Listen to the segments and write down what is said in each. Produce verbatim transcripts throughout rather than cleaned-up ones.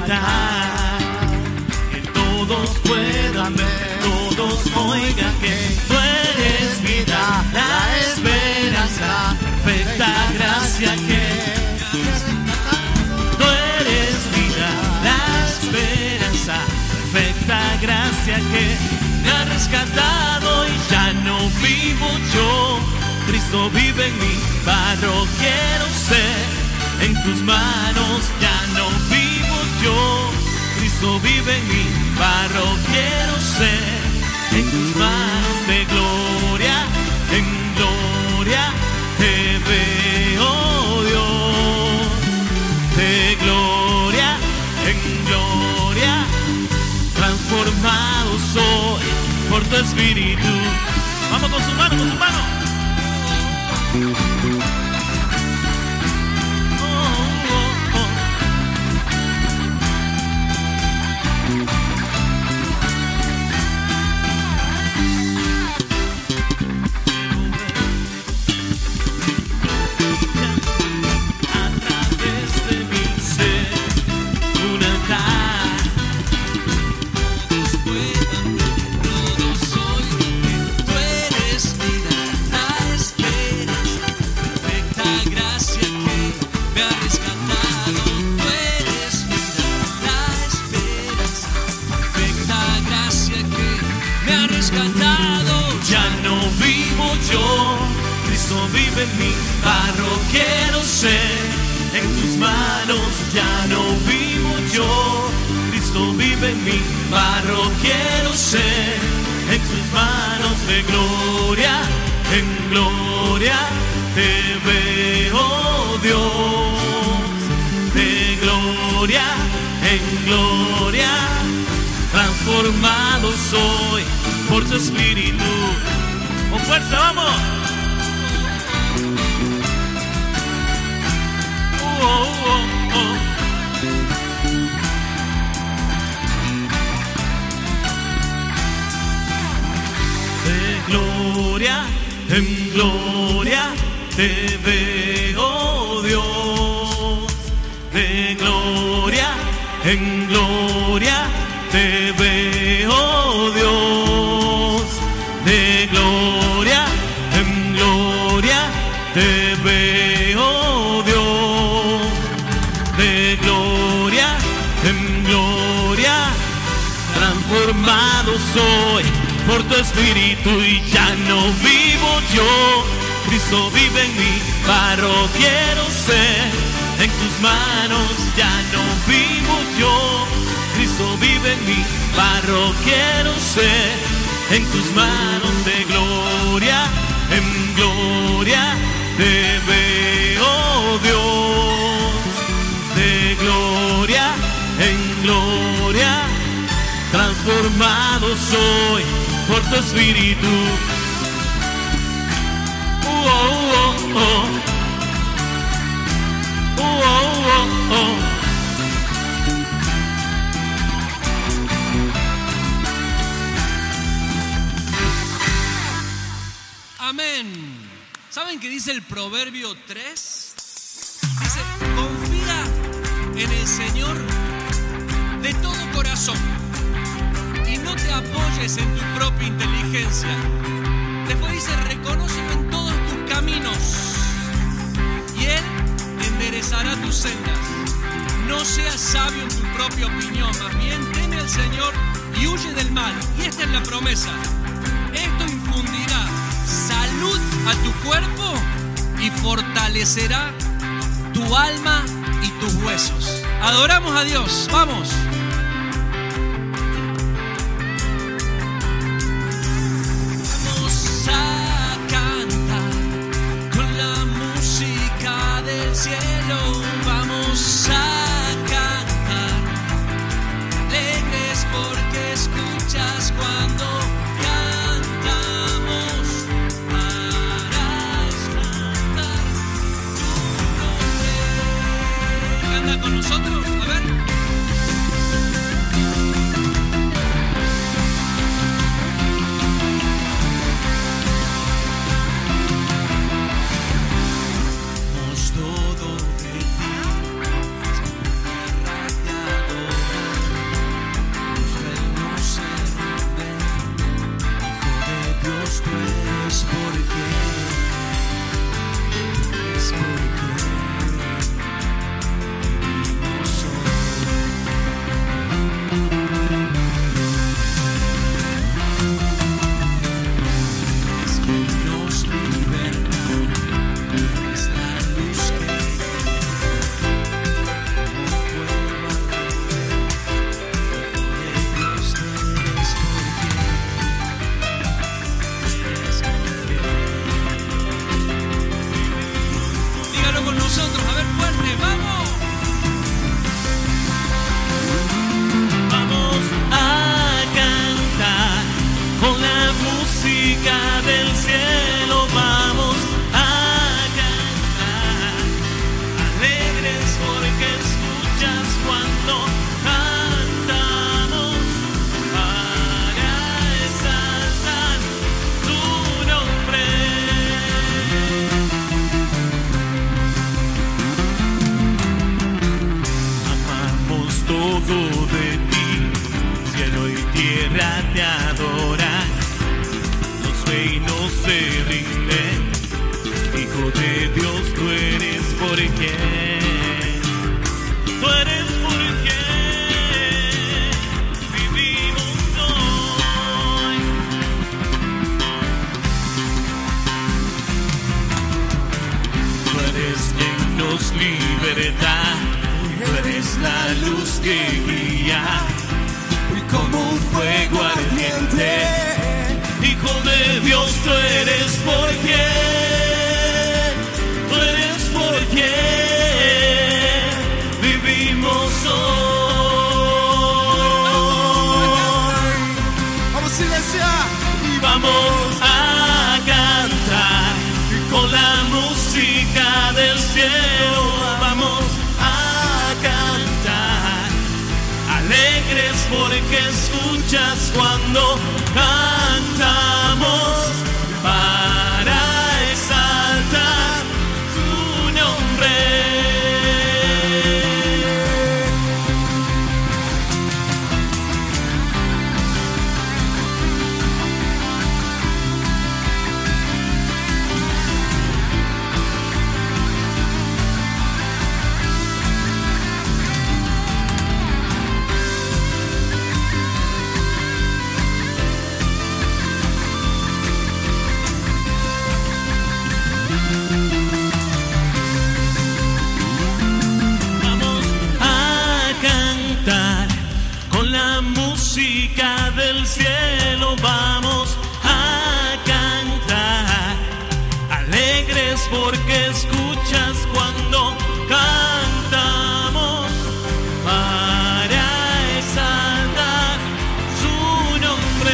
cantar, que todos puedan ver, todos oigan que tú eres vida, la esperanza, perfecta gracia que tú eres vida, la esperanza, perfecta gracia que me ha rescatado y ya no vivo yo, Cristo vive en mí, barro quiero ser. En tus manos ya no vivo yo, Cristo vive en mí, barro quiero ser. En tus manos de gloria, en gloria te veo Dios. De gloria, en gloria, transformado soy por tu espíritu. Vamos con su mano, con su mano. Vive en mí, barro quiero ser. En tus manos ya no vivo yo, Cristo vive en mí, barro quiero ser. En tus manos de gloria, en gloria te veo Dios. De gloria, en gloria, transformado soy por tu espíritu. Con fuerza, vamos. Oh, oh, oh. De gloria en gloria te veo Dios. De gloria en gloria te veo Dios. De gloria en gloria te veo Dios. De gloria en gloria transformado soy por tu espíritu y ya no vivo yo, Cristo vive en mí, barro quiero ser. En tus manos ya no vivo yo, Cristo vive en mí, barro quiero ser. En tus manos de gloria, en gloria te veo Dios. De gloria en gloria transformado soy por tu espíritu. Oh, oh, oh. Oh, oh, oh. Amén. ¿Saben qué dice el Proverbio tres? Dice, confía en el Señor de todo corazón y no te apoyes en tu propia inteligencia. Después dice, reconócelo en todos tus caminos y Él enderezará tus sendas. No seas sabio en tu propia opinión, más bien teme al Señor y huye del mal. Y esta es la promesa. Esto infundirá salud a tu cuerpo y fortalecerá tu alma y tus huesos. Adoramos a Dios, vamos. Vamos a cantar con la música del cielo. Vamos a cantar alegres porque escuchas cuando cantamos para exaltar tu nombre. Canta con nosotros, a ver. Todo de ti, radiado con nosotros. A ver, fuerte, vamos. Vamos a cantar con la música del cielo. Vamos a cantar alegres porque escuchas cuando cantamos para exaltar tu nombre. Amamos todo de ti, cielo y tierra te adoran, los reinos se rinden, Hijo de Dios tú eres por quien, tú eres por quien vivimos hoy. Tú eres quien nos liberta, tú eres la luz que guía, y como un fuego ardiente, Hijo de Dios, tú eres por quien, tú eres por quien vivimos hoy. Vamos, iglesia. Y vamos a cantar con la música del cielo. Vamos a cantar alegres porque escuchas cuando cantamos para exaltar tu nombre. Vamos a cantar con la música del cielo. Vamos a cantar alegres porque escuchas cuando cantamos para exaltar su nombre.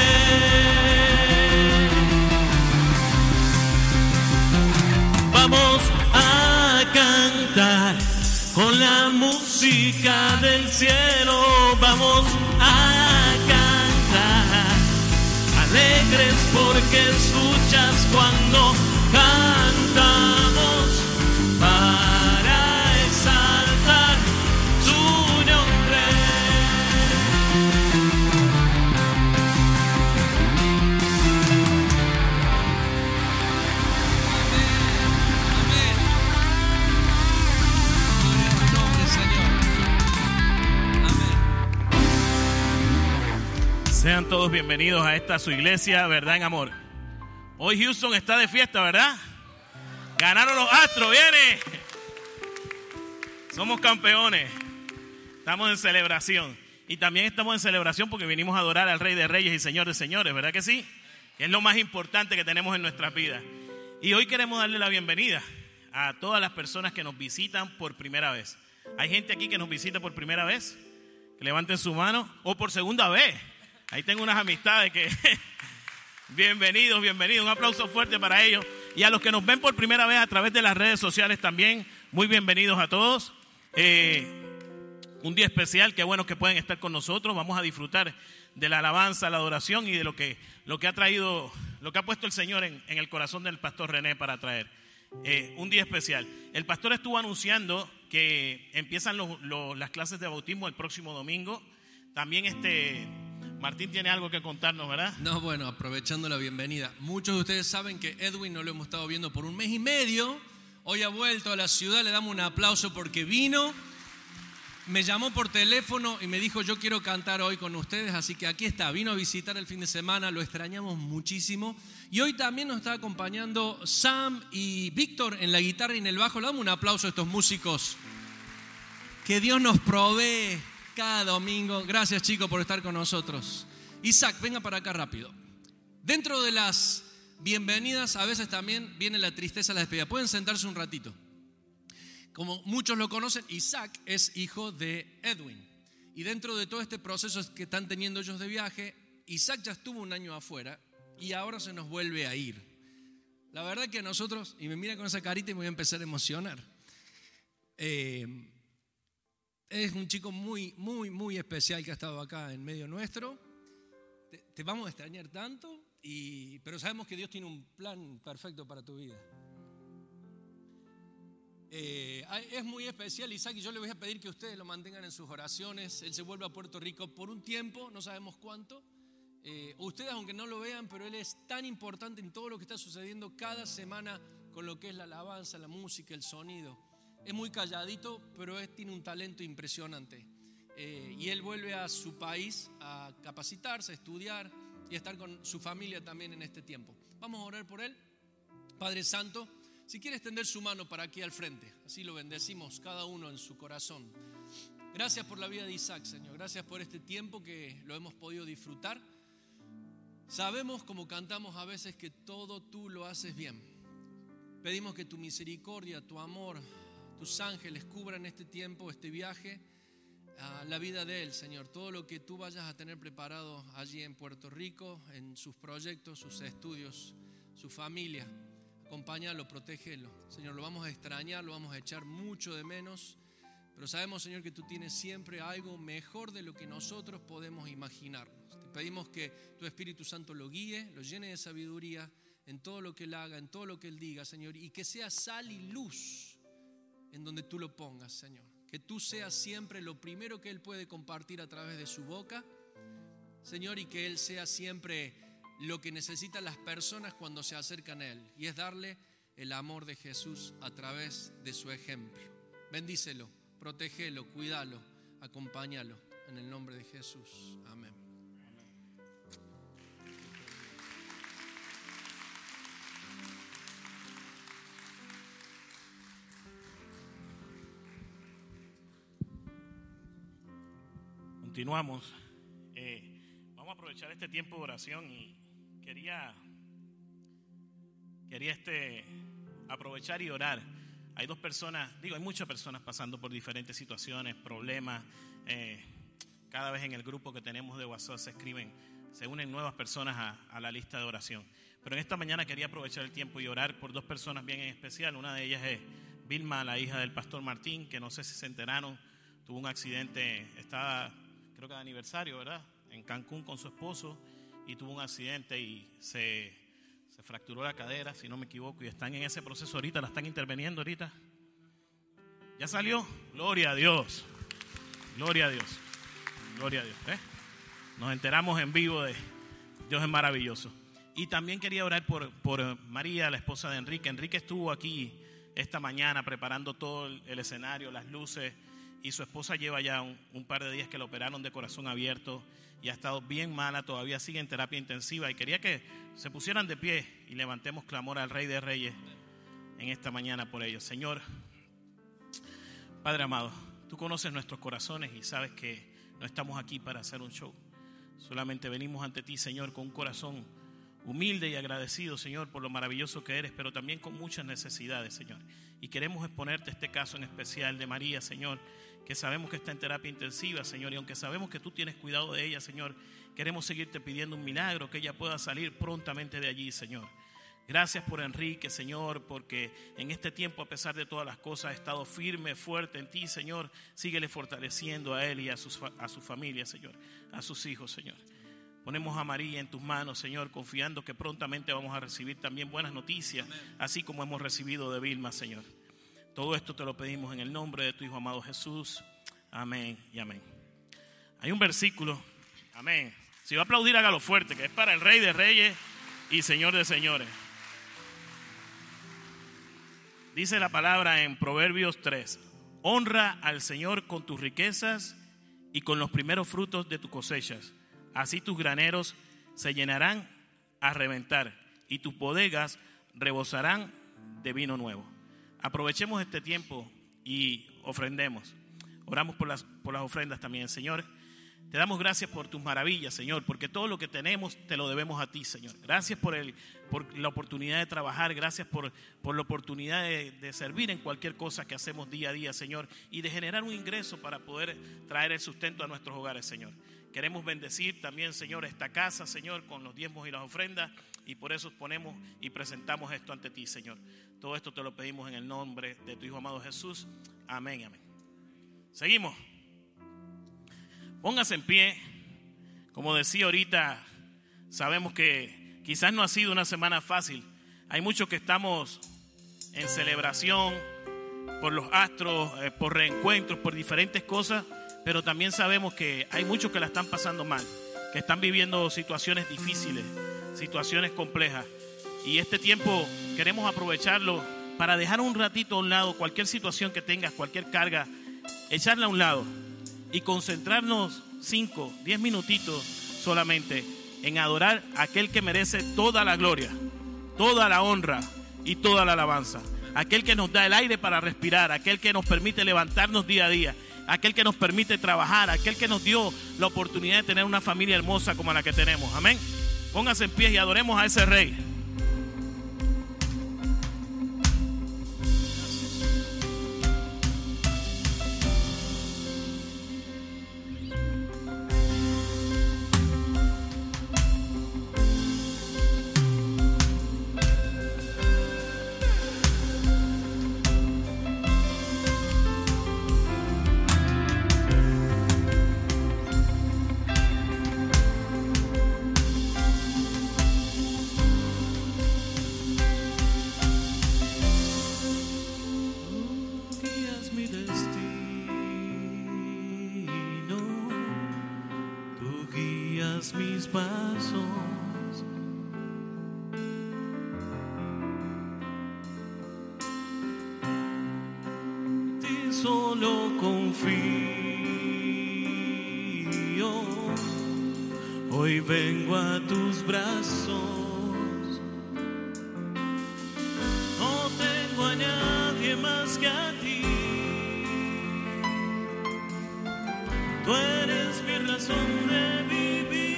Vamos a cantar con la música del cielo. Vamos a cantar alegres porque escuchas cuando cantamos para exaltar su nombre. Amén. Gloria a tu nombre, Señor. Amén. Sean todos bienvenidos a esta su iglesia, Verdad en Amor. Hoy Houston está de fiesta, ¿verdad? Ganaron los Astros, viene. Somos campeones. Estamos en celebración. Y también estamos en celebración porque vinimos a adorar al Rey de Reyes y Señor de Señores, ¿verdad que sí? Que es lo más importante que tenemos en nuestras vidas. Y hoy queremos darle la bienvenida a todas las personas que nos visitan por primera vez. ¿Hay gente aquí que nos visita por primera vez? Que levanten su mano. O por segunda vez. Ahí tengo unas amistades que... Bienvenidos, bienvenidos. Un aplauso fuerte para ellos. Y a los que nos ven por primera vez a través de las redes sociales también, muy bienvenidos a todos. Eh, un día especial, qué bueno que pueden estar con nosotros. Vamos a disfrutar de la alabanza, la adoración y de lo que, lo que ha traído, lo que ha puesto el Señor en, en el corazón del pastor René para traer. Eh, un día especial. El pastor estuvo anunciando que empiezan los, los, las clases de bautismo el próximo domingo. También este... Martín tiene algo que contarnos, ¿verdad? No, bueno, aprovechando la bienvenida. Muchos de ustedes saben que Edwin no lo hemos estado viendo por un mes y medio. Hoy ha vuelto a la ciudad, le damos un aplauso porque vino. Me llamó por teléfono y me dijo, yo quiero cantar hoy con ustedes, así que aquí está. Vino a visitar el fin de semana, lo extrañamos muchísimo. Y hoy también nos está acompañando Sam y Víctor en la guitarra y en el bajo. Le damos un aplauso a estos músicos. Que Dios nos provee cada domingo. Gracias, chicos, por estar con nosotros. Isaac, venga para acá rápido. Dentro de las bienvenidas, a veces también viene la tristeza, la despedida. Pueden sentarse un ratito. Como muchos lo conocen, Isaac es hijo de Edwin. Y dentro de todo este proceso que están teniendo ellos de viaje, Isaac ya estuvo un año afuera y ahora se nos vuelve a ir. La verdad que nosotros, y me mira con esa carita y me voy a empezar a emocionar. Eh, es un chico muy, muy, muy especial que ha estado acá en medio nuestro. Te, te vamos a extrañar tanto, y, pero sabemos que Dios tiene un plan perfecto para tu vida. Eh, es muy especial Isaac, y yo le voy a pedir que ustedes lo mantengan en sus oraciones. Él se vuelve a Puerto Rico por un tiempo, no sabemos cuánto. Eh, ustedes, aunque no lo vean, pero él es tan importante en todo lo que está sucediendo cada semana con lo que es la alabanza, la música, el sonido. Es muy calladito, pero él tiene un talento impresionante. Eh, y él vuelve a su país a capacitarse, a estudiar y a estar con su familia también en este tiempo. Vamos a orar por él. Padre Santo, si quiere extender su mano para aquí al frente, así lo bendecimos cada uno en su corazón. Gracias por la vida de Isaac, Señor. Gracias por este tiempo que lo hemos podido disfrutar. Sabemos, como cantamos a veces, que todo tú lo haces bien. Pedimos que tu misericordia, tu amor, tus ángeles cubran este tiempo, este viaje, a la vida de él, Señor. Todo lo que tú vayas a tener preparado allí en Puerto Rico, en sus proyectos, sus estudios, su familia. Acompáñalo, protégelo. Señor, lo vamos a extrañar, lo vamos a echar mucho de menos, pero sabemos, Señor, que tú tienes siempre algo mejor de lo que nosotros podemos imaginarnos. Te pedimos que tu Espíritu Santo lo guíe, lo llene de sabiduría en todo lo que él haga, en todo lo que él diga, Señor, y que sea sal y luz en donde tú lo pongas, Señor. Que tú seas siempre lo primero que él puede compartir a través de su boca, Señor, y que él sea siempre lo que necesitan las personas cuando se acercan a él, y es darle el amor de Jesús a través de su ejemplo. Bendícelo, protégelo, cuídalo, acompáñalo en el nombre de Jesús. Amén. Continuamos. Eh, vamos a aprovechar este tiempo de oración y quería, quería este, aprovechar y orar. Hay dos personas, digo, hay muchas personas pasando por diferentes situaciones, problemas. Eh, cada vez en el grupo que tenemos de WhatsApp se escriben, se unen nuevas personas a, a la lista de oración. Pero en esta mañana quería aprovechar el tiempo y orar por dos personas bien en especial. Una de ellas es Vilma, la hija del pastor Martín, que no sé si se enteraron, tuvo un accidente, estaba, creo que de aniversario, ¿verdad?, en Cancún con su esposo, y tuvo un accidente y se, se fracturó la cadera, si no me equivoco, y están en ese proceso ahorita, la están interviniendo ahorita. ¿Ya salió? Gloria a Dios, gloria a Dios, gloria a Dios. ¿eh? Nos enteramos en vivo de Dios es maravilloso. Y también quería orar por, por María, la esposa de Enrique. Enrique estuvo aquí esta mañana preparando todo el, el escenario, las luces, y su esposa lleva ya un, un par de días que la operaron de corazón abierto y ha estado bien mala, todavía sigue en terapia intensiva, y quería que se pusieran de pie y levantemos clamor al Rey de Reyes en esta mañana por ellos. Señor, Padre amado, tú conoces nuestros corazones y sabes que no estamos aquí para hacer un show. Solamente venimos ante ti, Señor, con un corazón humilde y agradecido, Señor, por lo maravilloso que eres, pero también con muchas necesidades, Señor. Y queremos exponerte este caso en especial de María, Señor, que sabemos que está en terapia intensiva, Señor, y aunque sabemos que tú tienes cuidado de ella, Señor, queremos seguirte pidiendo un milagro, que ella pueda salir prontamente de allí, Señor. Gracias por Enrique, Señor, porque en este tiempo, a pesar de todas las cosas, ha estado firme, fuerte en ti, Señor. Síguele fortaleciendo a él y a, sus, a su familia, Señor, a sus hijos, Señor. Ponemos a María en tus manos, Señor, confiando que prontamente vamos a recibir también buenas noticias, así como hemos recibido de Vilma, Señor. Todo esto te lo pedimos en el nombre de tu Hijo amado Jesús. Amén y amén. Hay un versículo, amén. Si va a aplaudir, hágalo fuerte, que es para el Rey de Reyes y Señor de Señores. Dice la palabra en Proverbios tres: honra al Señor con tus riquezas y con los primeros frutos de tus cosechas. Así tus graneros se llenarán a reventar y tus bodegas rebosarán de vino nuevo. Aprovechemos este tiempo y ofrendemos. Oramos por las, por las ofrendas también. Señor, Te damos gracias por tus maravillas, Señor, porque todo lo que tenemos te lo debemos a ti, Señor. Gracias por, el, por la oportunidad de trabajar, gracias por, por la oportunidad de, de servir en cualquier cosa que hacemos día a día, Señor, y de generar un ingreso para poder traer el sustento a nuestros hogares, Señor. Queremos bendecir también, Señor, esta casa, Señor, con los diezmos y las ofrendas, y por eso ponemos y presentamos esto ante ti, Señor. Todo esto te lo pedimos en el nombre de tu Hijo amado Jesús. Amén, amén. Seguimos. Póngase en pie. Como decía ahorita, sabemos que quizás no ha sido una semana fácil. Hay muchos que estamos en celebración por los astros, eh, por reencuentros, por diferentes cosas, pero también sabemos que hay muchos que la están pasando mal, que están viviendo situaciones difíciles, situaciones complejas. Y este tiempo queremos aprovecharlo para dejar un ratito a un lado cualquier situación que tengas, cualquier carga, echarla a un lado y concentrarnos cinco, diez minutitos solamente en adorar a aquel que merece toda la gloria, toda la honra y toda la alabanza. Aquel que nos da el aire para respirar, aquel que nos permite levantarnos día a día, aquel que nos permite trabajar, aquel que nos dio la oportunidad de tener una familia hermosa como la que tenemos. Amén. Póngase en pie y adoremos a ese Rey. Mis pasos, ti solo confío. Hoy vengo a tus brazos, no tengo a nadie más que a ti. Tú eres mi razón de vivir.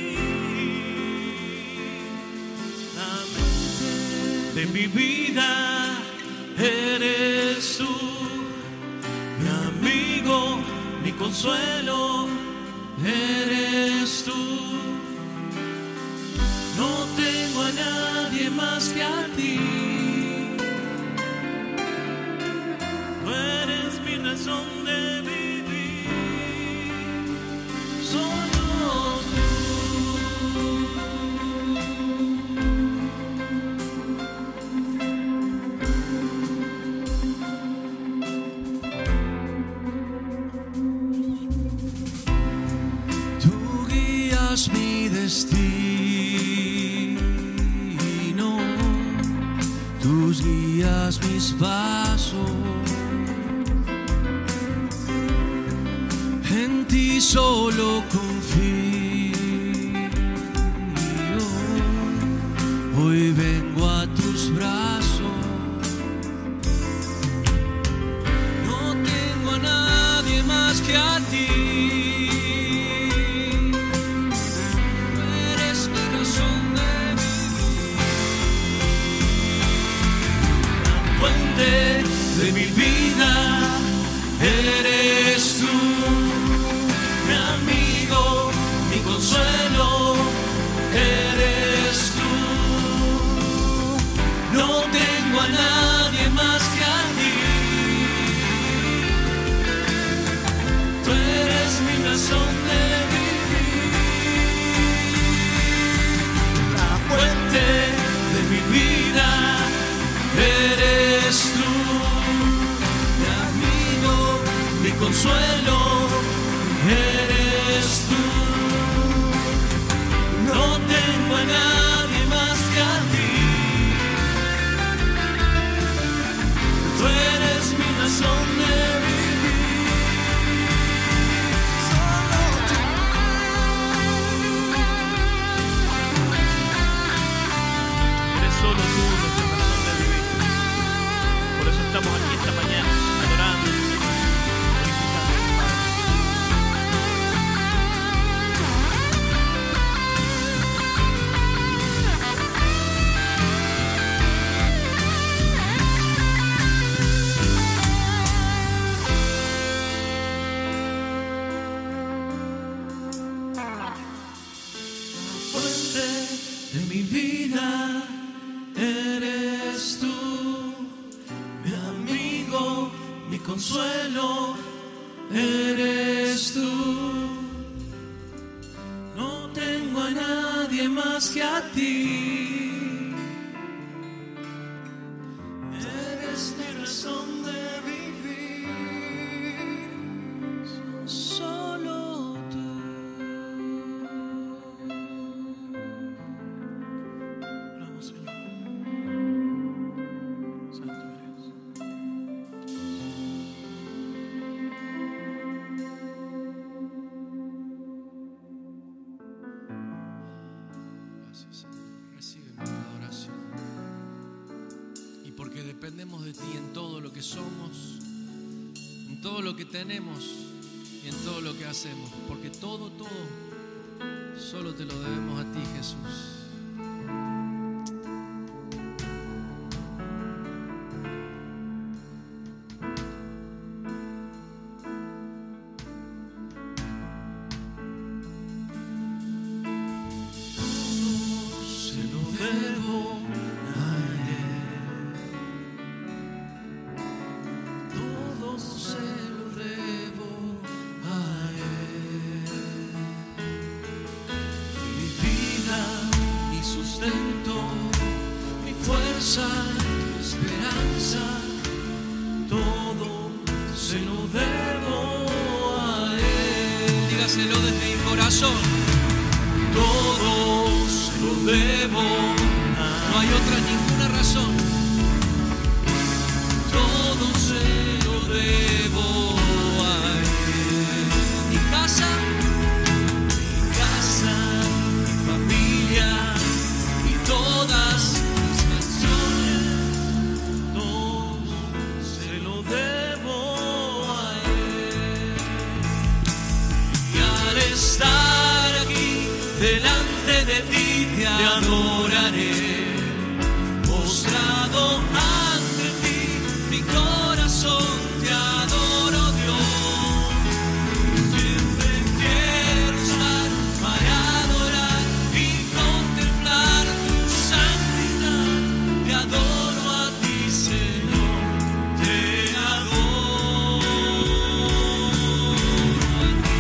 De mi vida eres tú, mi amigo, mi consuelo, eres tú. No tengo a nadie más que a ti. Tú eres mi razón de vivir. Solo tú. Mi destino, tus guías mis pasos, en ti solo confío. Hoy vengo a tus brazos, no tengo a nadie más que a ti. De mi vida eres tú, mi amigo, mi consuelo, eres tú. No tengo a nadie más que a ti. Tú eres mi razón de vivir, la fuente de mi vida. Eres tú, mi amigo, mi consuelo, eres tú. No tengo a nadie más que a ti. Tú eres mi razón de vivir. Solo tú. Eres solo tú. Estamos aquí esta mañana adorando, glorificando. mi consuelo eres tú. No tengo a nadie más que a ti. Eres mi razón de vivir, solo tú. Oramos, Señor. Santo eres. Gracias, Señor. Recibe nuestra adoración. Y porque dependemos de ti en todo lo que somos, en todo lo que tenemos y en todo lo que hacemos. Porque todo, todo, solo te lo debemos a ti, Jesús. Se lo debo a Él. Todo se lo debo a Él. Mi vida, mi sustento, mi fuerza, mi esperanza, todo se lo debo a Él. Dígaselo desde el corazón. Todo se lo debo a No hay otra ninguna razón. Todo se lo debo a Él. Mi casa, Mi casa, mi familia y todas mis canciones, todo se lo debo a Él. Y al estar aquí delante de ti te adoraré, postrado ante ti, mi corazón te adoro, Dios. Siempre quiero estar para adorar y contemplar tu santidad. Te adoro a ti, Señor, te adoro a ti.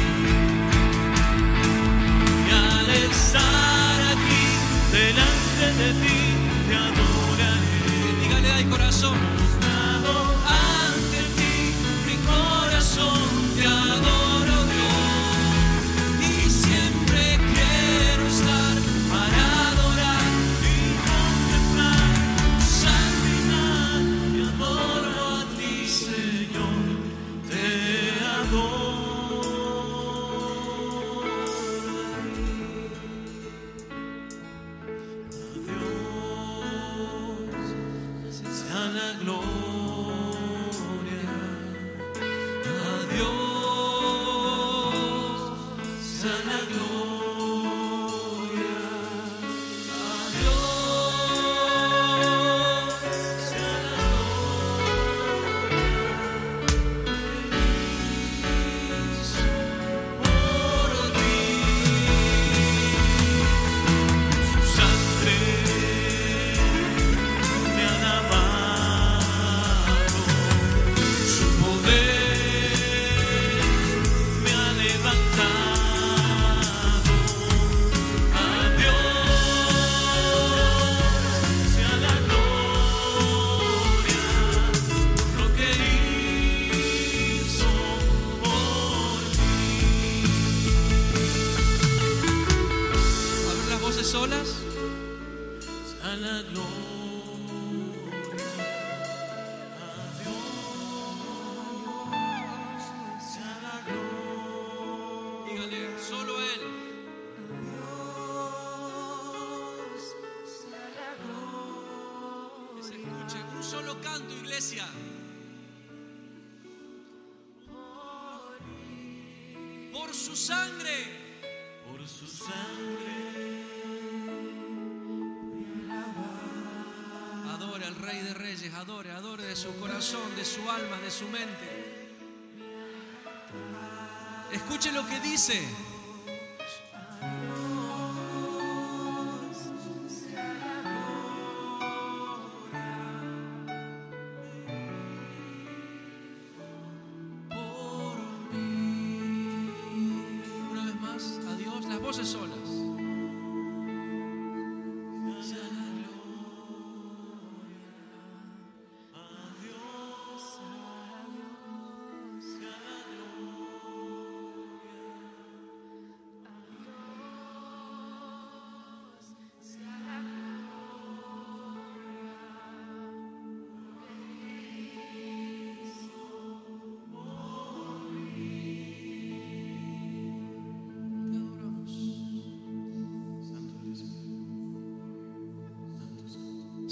Y al estar aquí delante de ti te adoraré. dígale al corazón. Postrado ante ti, mi corazón te adoro, Dios. Y siempre quiero estar para adorar y contemplar tu santidad. Te adoro a ti, Señor, te adoro a ti. A Dios sea la gloria, a Dios sea la gloria, a Dios sea la gloria por ti. Su sangre me ha lavado, su poder me ha levantado. A Dios sea la gloria, lo que hizo por mí. Abrir las voces solas. Sea la gloria, a Dios sea la gloria. Dígale, solo Él. Que se escuche un solo canto, iglesia. Por su sangre. Por su sangre Adore al Rey de Reyes, adore, adore de su corazón, de su alma, de su mente. Escuche lo que dice.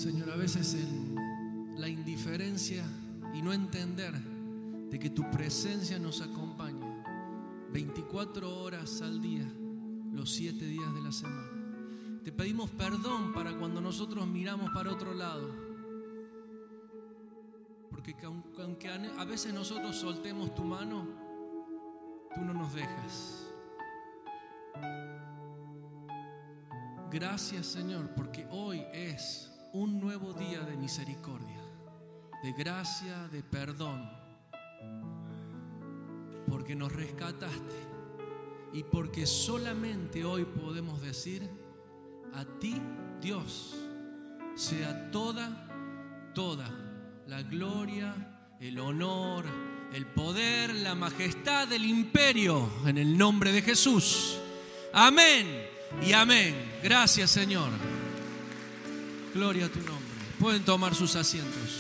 Señor, a veces en la indiferencia y no entender de que tu presencia nos acompaña veinticuatro horas al día, los siete días de la semana. Te pedimos perdón para cuando nosotros miramos para otro lado, porque aunque a veces nosotros soltemos tu mano, tú no nos dejas. Gracias, Señor, porque hoy es un nuevo día de misericordia, de gracia, de perdón, porque nos rescataste y porque solamente hoy podemos decir: a ti, Dios, sea toda, toda la gloria, el honor, el poder, la majestad del imperio, en el nombre de Jesús. Amén y amén. Gracias, Señor. Gloria a tu nombre. Pueden tomar sus asientos.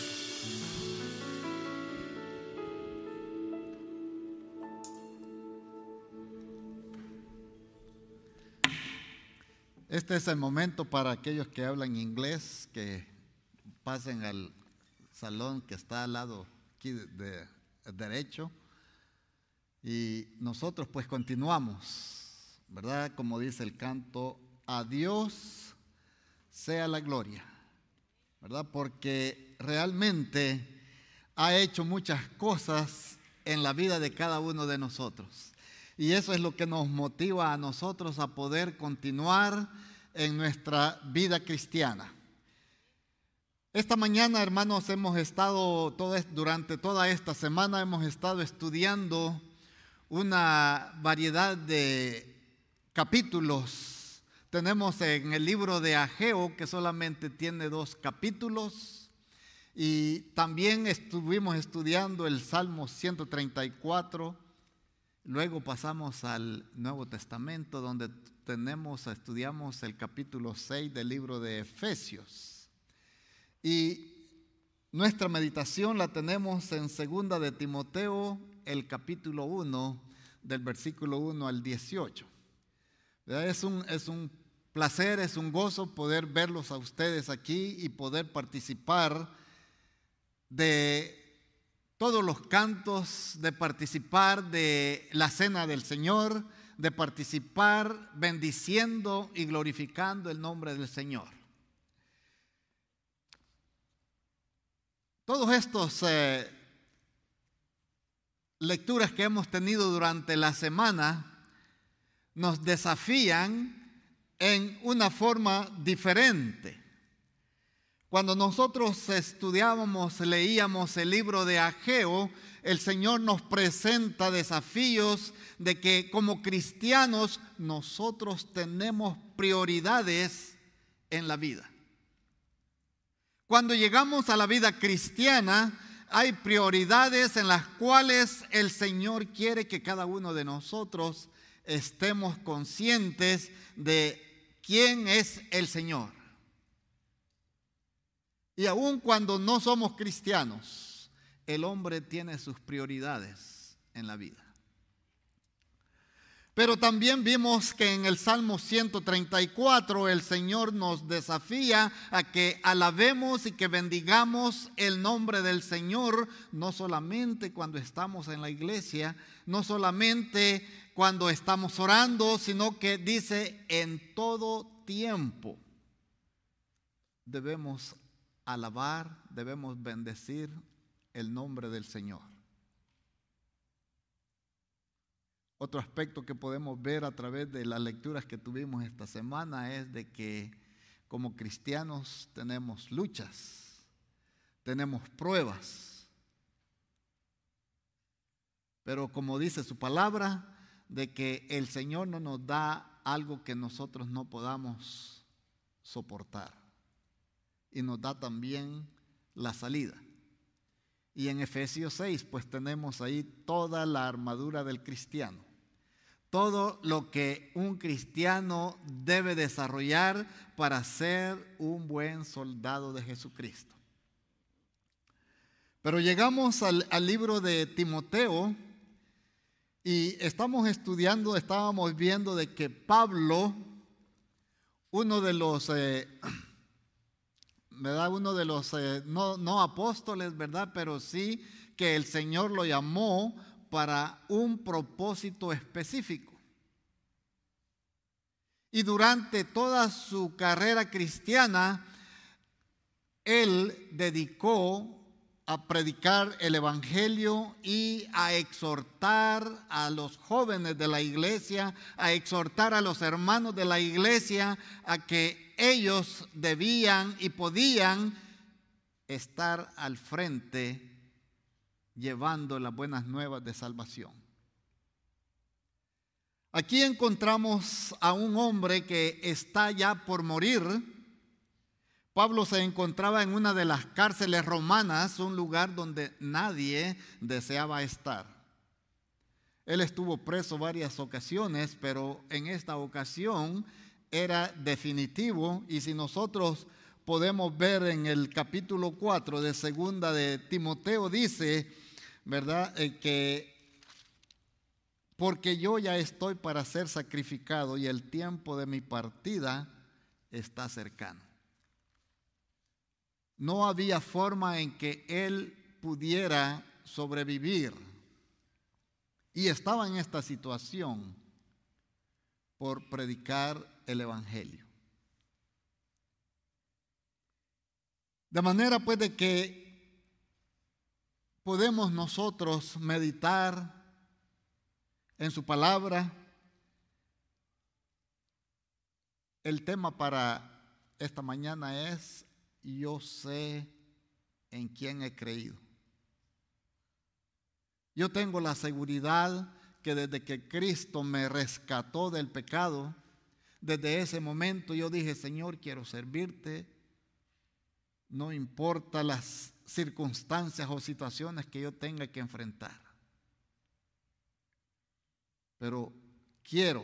Este es el momento para aquellos que hablan inglés, que pasen al salón que está al lado aquí de, de, de derecho. Y nosotros pues continuamos, ¿verdad? Como dice el canto, a Dios sea la gloria, ¿verdad? Porque realmente ha hecho muchas cosas en la vida de cada uno de nosotros. Y eso es lo que nos motiva a nosotros a poder continuar en nuestra vida cristiana. Esta mañana, hermanos, hemos estado, todo, durante toda esta semana, hemos estado estudiando una variedad de capítulos. Tenemos en el libro de Ageo, que solamente tiene dos capítulos, y también estuvimos estudiando el Salmo ciento treinta y cuatro. Luego pasamos al Nuevo Testamento, donde tenemos, estudiamos el capítulo seis del libro de Efesios. Y nuestra meditación la tenemos en segunda de Timoteo, el capítulo uno, del versículo uno al dieciocho. Es un, es un placer, es un gozo poder verlos a ustedes aquí y poder participar de todos los cantos, de participar de la cena del Señor, de participar bendiciendo y glorificando el nombre del Señor. Todos estos eh, lecturas que hemos tenido durante la semana nos desafían en una forma diferente. Cuando nosotros estudiábamos, leíamos el libro de Ageo, el Señor nos presenta desafíos de que como cristianos nosotros tenemos prioridades en la vida. Cuando llegamos a la vida cristiana, hay prioridades en las cuales el Señor quiere que cada uno de nosotros estemos conscientes de quién es el Señor. Y aun cuando no somos cristianos, el hombre tiene sus prioridades en la vida. Pero también vimos que en el Salmo ciento treinta y cuatro el Señor nos desafía a que alabemos y que bendigamos el nombre del Señor, no solamente cuando estamos en la iglesia, no solamente cuando estamos orando, sino que dice en todo tiempo debemos alabar, debemos bendecir el nombre del Señor. Otro aspecto que podemos ver a través de las lecturas que tuvimos esta semana es de que como cristianos tenemos luchas, tenemos pruebas, pero como dice su palabra, de que el Señor no nos da algo que nosotros no podamos soportar. Y nos da también la salida. Y en Efesios seis, pues tenemos ahí toda la armadura del cristiano. Todo lo que un cristiano debe desarrollar para ser un buen soldado de Jesucristo. Pero llegamos al, al libro de Timoteo y estamos estudiando, estábamos viendo de que Pablo, uno de los... Eh, me da uno de los, eh, no, no apóstoles, ¿verdad? Pero sí que el Señor lo llamó para un propósito específico. Y durante toda su carrera cristiana, él dedicó a predicar el evangelio y a exhortar a los jóvenes de la iglesia, a exhortar a los hermanos de la iglesia a que ellos debían y podían estar al frente llevando las buenas nuevas de salvación. Aquí encontramos a un hombre que está ya por morir. Pablo se encontraba en una de las cárceles romanas, un lugar donde nadie deseaba estar. Él estuvo preso varias ocasiones, pero en esta ocasión era definitivo. Y si nosotros podemos ver en el capítulo cuatro de segunda de Timoteo, dice, ¿verdad?, eh, que porque yo ya estoy para ser sacrificado y el tiempo de mi partida está cercano. No había forma en que él pudiera sobrevivir. Y estaba en esta situación por predicar el evangelio. De manera pues de que podemos nosotros meditar en su palabra. El tema para esta mañana es: yo sé en quién he creído. Yo tengo la seguridad que desde que Cristo me rescató del pecado, desde ese momento yo dije: Señor, quiero servirte, no importa las circunstancias o situaciones que yo tenga que enfrentar, pero quiero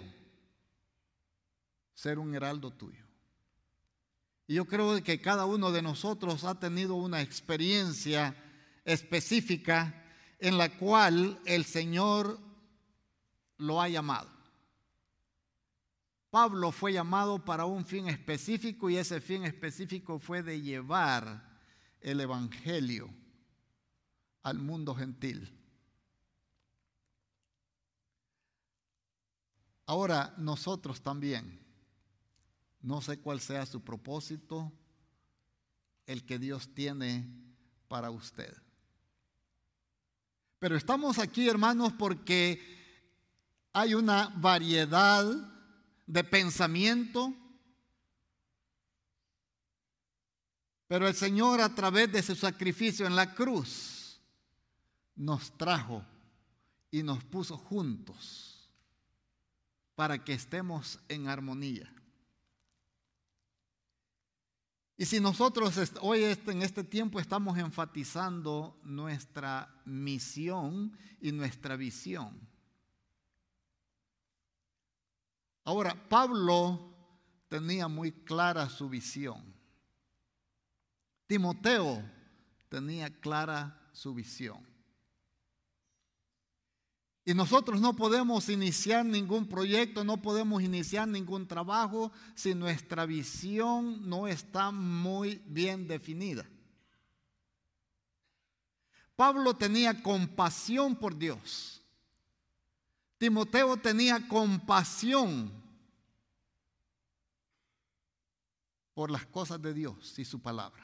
ser un heraldo tuyo. Y yo creo que cada uno de nosotros ha tenido una experiencia específica en la cual el Señor lo ha llamado. Pablo fue llamado para un fin específico y ese fin específico fue de llevar el evangelio al mundo gentil. Ahora nosotros también, no sé cuál sea su propósito, el que Dios tiene para usted. Pero estamos aquí, hermanos, porque hay una variedad de pensamiento, pero el Señor, a través de su sacrificio en la cruz, nos trajo y nos puso juntos para que estemos en armonía. Y si nosotros hoy en este tiempo estamos enfatizando nuestra misión y nuestra visión. Ahora, Pablo tenía muy clara su visión. Timoteo tenía clara su visión. Y nosotros no podemos iniciar ningún proyecto, no podemos iniciar ningún trabajo si nuestra visión no está muy bien definida. Pablo tenía compasión por Dios. Timoteo tenía compasión por las cosas de Dios y su palabra.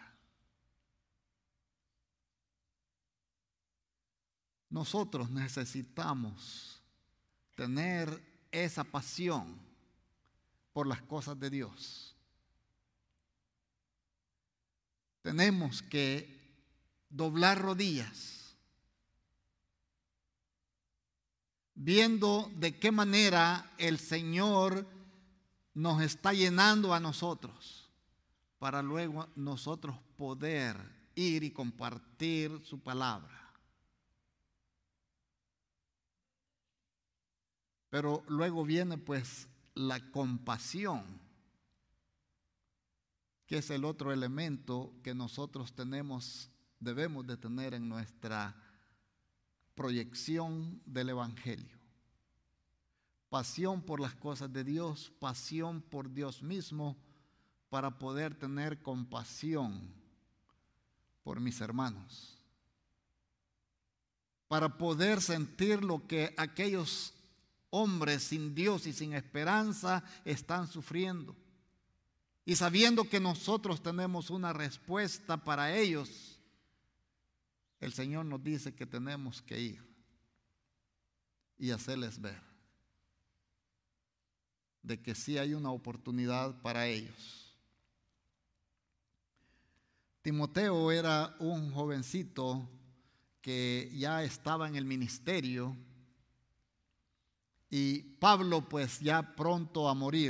Nosotros necesitamos tener esa pasión por las cosas de Dios. Tenemos que doblar rodillas, viendo de qué manera el Señor nos está llenando a nosotros, para luego nosotros poder ir y compartir su palabra. Pero luego viene pues la compasión, que es el otro elemento que nosotros tenemos, debemos de tener en nuestra proyección del evangelio. Pasión por las cosas de Dios, pasión por Dios mismo, para poder tener compasión por mis hermanos, para poder sentir lo que aquellos hombres sin Dios y sin esperanza están sufriendo. Y sabiendo que nosotros tenemos una respuesta para ellos, el Señor nos dice que tenemos que ir y hacerles ver de que sí hay una oportunidad para ellos. Timoteo era un jovencito que ya estaba en el ministerio y Pablo pues ya pronto a morir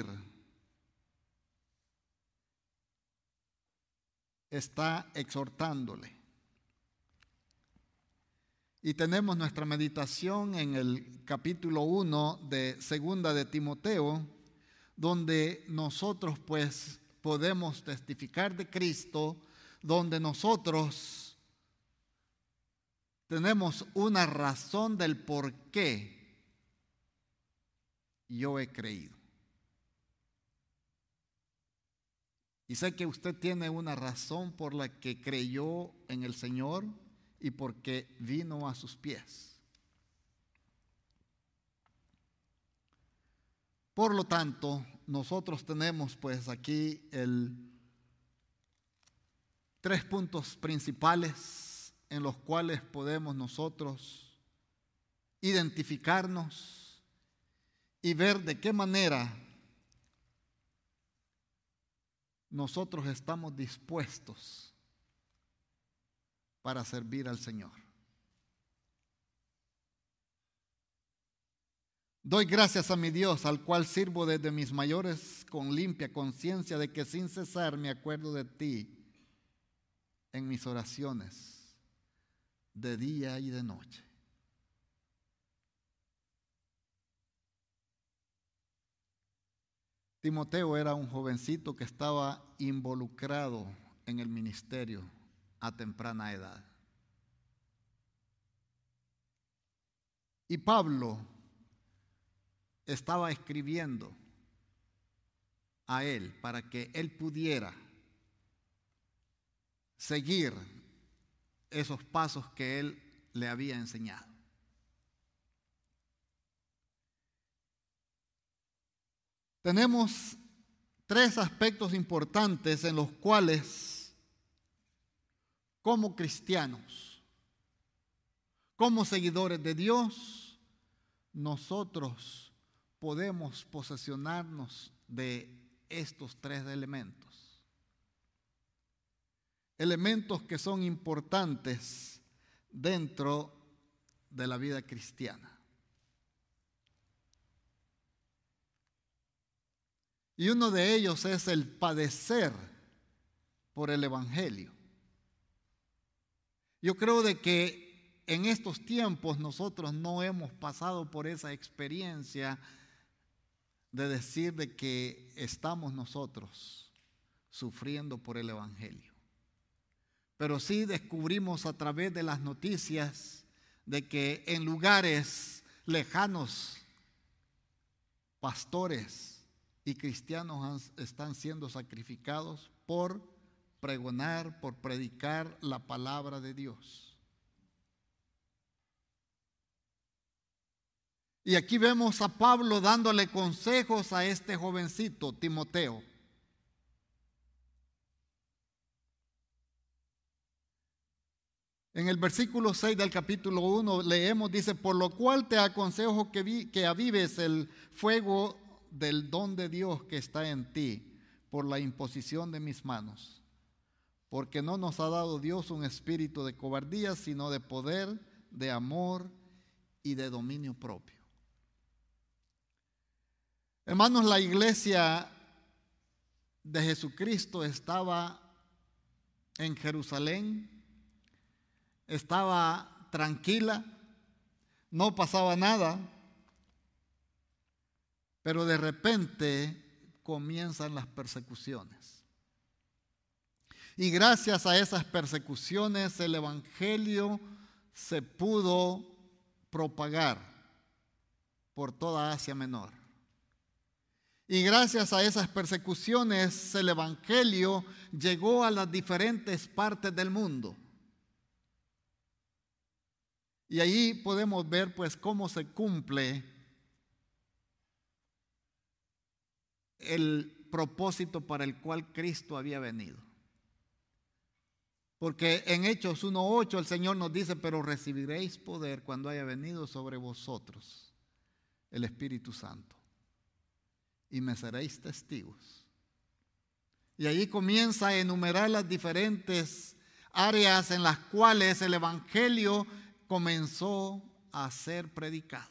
está exhortándole. Y tenemos nuestra meditación en el capítulo uno de Segunda de Timoteo, donde nosotros pues podemos testificar de Cristo, donde nosotros tenemos una razón del por qué yo he creído. Y sé que usted tiene una razón por la que creyó en el Señor y porque vino a sus pies. Por lo tanto, nosotros tenemos pues aquí el tres puntos principales en los cuales podemos nosotros identificarnos y ver de qué manera nosotros estamos dispuestos para servir al Señor. Doy gracias a mi Dios, al cual sirvo desde mis mayores con limpia conciencia de que sin cesar me acuerdo de ti en mis oraciones, de día y de noche. Timoteo era un jovencito que estaba involucrado en el ministerio a temprana edad. Y Pablo estaba escribiendo a él para que él pudiera seguir esos pasos que él le había enseñado. Tenemos tres aspectos importantes en los cuales, como cristianos, como seguidores de Dios, nosotros podemos posesionarnos de estos tres elementos. Elementos que son importantes dentro de la vida cristiana. Y uno de ellos es el padecer por el Evangelio. Yo creo de que en estos tiempos nosotros no hemos pasado por esa experiencia de decir de que estamos nosotros sufriendo por el Evangelio. Pero sí descubrimos a través de las noticias de que en lugares lejanos, pastores y cristianos están siendo sacrificados por pregonar, por predicar la palabra de Dios. Y aquí vemos a Pablo dándole consejos a este jovencito, Timoteo. En el versículo seis del capítulo uno leemos, dice, por lo cual te aconsejo que, vi, que avives el fuego del don de Dios que está en ti por la imposición de mis manos. Porque no nos ha dado Dios un espíritu de cobardía, sino de poder, de amor y de dominio propio. Hermanos, la iglesia de Jesucristo estaba en Jerusalén, estaba tranquila, no pasaba nada, pero de repente comienzan las persecuciones. Y gracias a esas persecuciones el evangelio se pudo propagar por toda Asia Menor. Y gracias a esas persecuciones, el evangelio llegó a las diferentes partes del mundo. Y ahí podemos ver pues cómo se cumple el propósito para el cual Cristo había venido. Porque en Hechos uno ocho el Señor nos dice: pero recibiréis poder cuando haya venido sobre vosotros el Espíritu Santo, y me seréis testigos. Y allí comienza a enumerar las diferentes áreas en las cuales el evangelio comenzó a ser predicado.